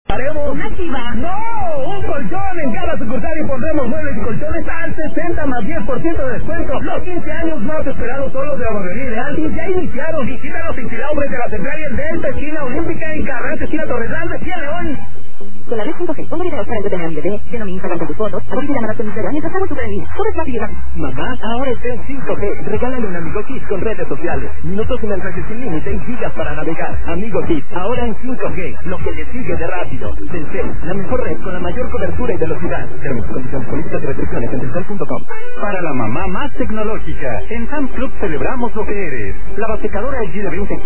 ¿Haremos? ¿Una chiva? ¡No! ¡Un colchón! En cada sucursal y pondremos muebles y colchones al 60 más 10% de descuento. Los 15 años más esperados son los de Ahorrería Ideal y ya iniciaron. Visítanos en Silao frente a la Central y el Delta, esquina Olímpica, en Carranza, esquina Torres Grande, aquí en León. Con la red 5G, pongo videos para entretener a mi bebé, lleno mi Instagram con tus fotos, hago videollamadas con mi celular mientras hago súper en línea. Todo es rápido y rápido. Mamá, ahora está en 5G. Regálale un Amigo Kids con redes sociales, minutos y mensajes sin límite y gigas para navegar. Amigo Kids, ahora en 5G, lo que le sigue de rápido. Telcel, la mejor red con la mayor cobertura y velocidad. Términos, condiciones, políticas y restricciones en telcel.com. Para la mamá más tecnológica, en Sam's Club celebramos lo que eres. La secadora LG de 20